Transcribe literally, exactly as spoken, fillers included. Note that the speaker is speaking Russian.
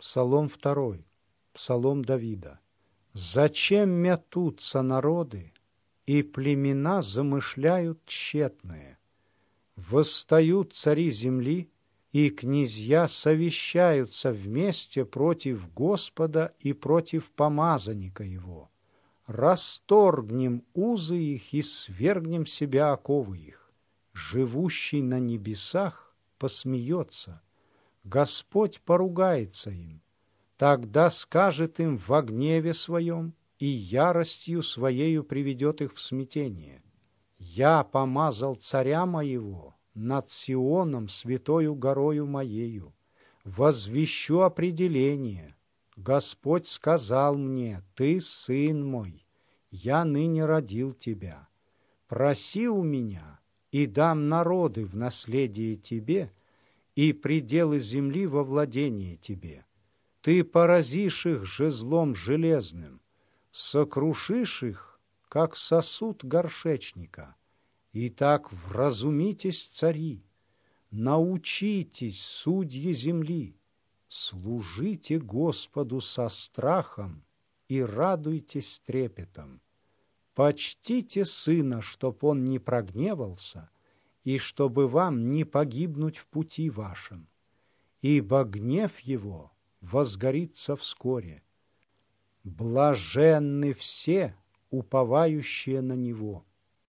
Псалом второй, Псалом Давида. «Зачем мятутся народы, и племена замышляют тщетное? Восстают цари земли, и князья совещаются вместе против Господа и против помазанника Его. Расторгнем узы их и свергнем себя оковы их. Живущий на небесах посмеется, Господь поругается им. Тогда скажет им во гневе своем, и яростью своею приведет их в смятение. Я помазал царя моего над Сионом, святою горою моею. Возвещу определение. Господь сказал мне: ты сын мой, я ныне родил тебя. Проси у меня, и дам народы в наследие тебе, и пределы земли во владение тебе. Ты поразишь их жезлом железным, сокрушишь их, как сосуд горшечника. Итак, вразумитесь, цари, научитесь, судьи земли, служите Господу со страхом и радуйтесь с трепетом. Почтите сына, чтоб он не прогневался, и чтобы вам не погибнуть в пути вашем, ибо гнев его возгорится вскоре. Блаженны все, уповающие на него.